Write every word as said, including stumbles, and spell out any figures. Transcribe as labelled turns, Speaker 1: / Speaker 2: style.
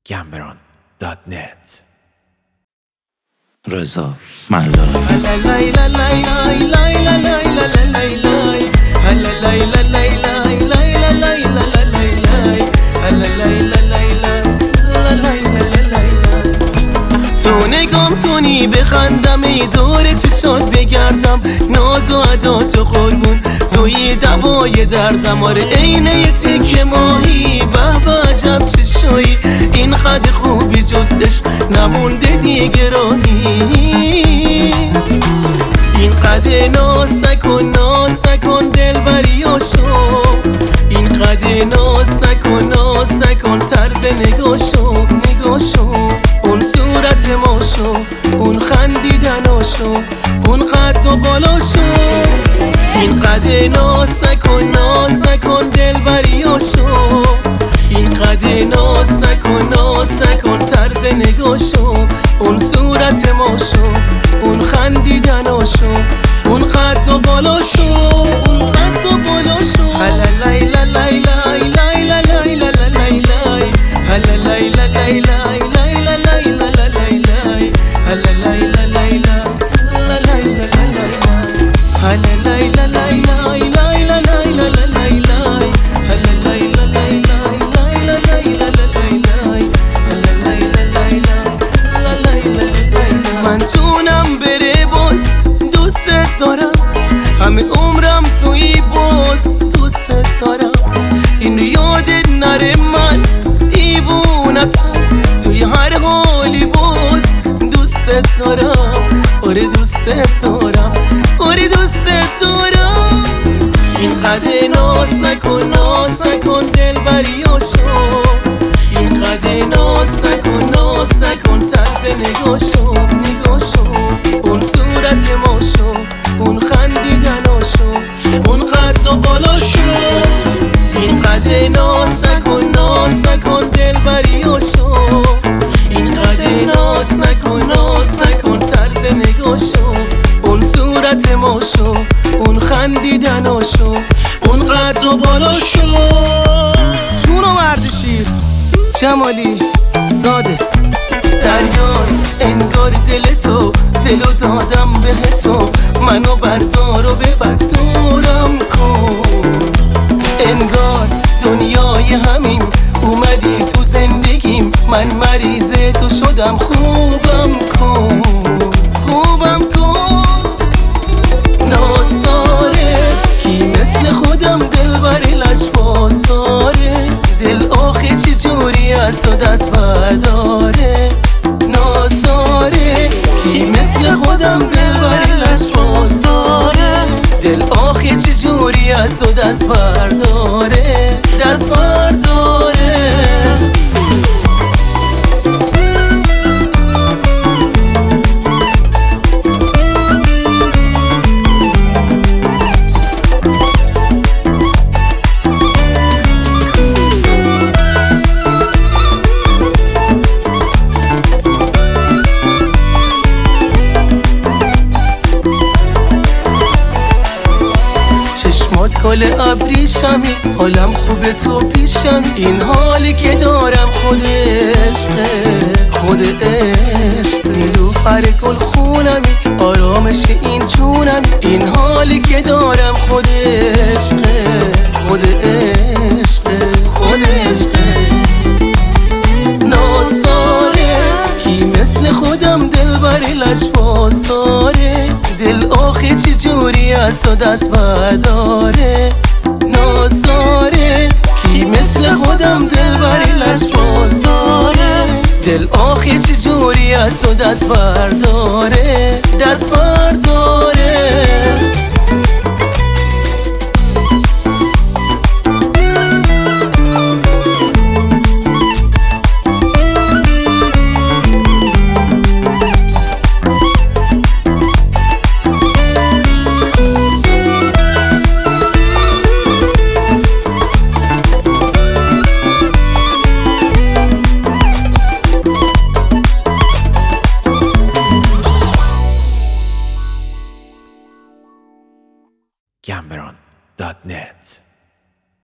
Speaker 1: گمبران دات نت.
Speaker 2: رضا ملال
Speaker 3: تو نگام کنی بخندم ای دور چشات بگردم، ناز و عداتو قربون توی دوای دردم. آره عینه یه تیک ماهی، به به عجب چشایی، این قد خوبی جز عشق نمونده دیگه راهی. این قد ناز نکن ناز نکن دلبریاشو، این قد ناز نکن ناز نکن طرز نگاشو نگاشو، اون صورت ماشو اون خندیدناشو اون قد و بالاشو. این قد ناز نکن ناز نکن دلبریاشو، این قد ناز نکن ناز نکن طرز نگاشو اون صورت ماشو اون خندیدناشو اون قد و بالاشو اون قد و بالاشو. هلا لیلا لیلا لیلا لیلا لیلا هلا لیلا لیلا لیلا لیلا لیلا هلا لیلا لیلا لیلا لیلا هلا لیلا لیلا لیلا لیلا لیلا هلا لیلا لیلا لیلا لیلا لیلا. من جونم بره باز دوست دارم، همه عمرم توی باز دوست دارم. اینو یادت نره من دیوونتم، توی هر حالی باز دوست دارم. آره دوست دارم آره دوست دارم. این قد ناز نکن ناز نکن دلبریاشو، این قد ناز نکن ناز نکن طرز نگاشو نگاشو اون صورت ماشو اون خندیدناشو اون قد و بالاشو. این قد ناز نکن ناز نکن دلبریاشو، این قد ناز نکن ناز نکن طرز نگاشو اون صورت ماشو اون خندیدناشو اون قد و بالاشو. جونو ورزشی جمالی ساده دریاست انگار دل تو، دلو دادم به تو، منو بردار و ببر دورم کن. انگار دنیای همین اومدی تو زندگیم، من مریض تو شدم خوبم کن خوبم کن. نازاره کی مثل خودم دل بری لش بازاره، دل آخه چی جوری از تو دست برداره. نازاره کی مثل خودم دل بری لش بازاره، دل آخه چی جوری از تو دست برداره دست برداره. کل ابریشمی حالم خوبه تو پیشم، این حالی که دارم خود عشقه خود عشق. نیلوفر گل خونمی آرامش این جونم، این حالی که دارم خود عشقه خود عشق خود عشق. نازاره کی مثل خودم دل بری لش بازاره، دل آخه چی جوری از تو دست برداره. نازاره کی مثل خودم دل بری لش بازاره، دل آخه چی جوری از تو دست برداره دست برداره.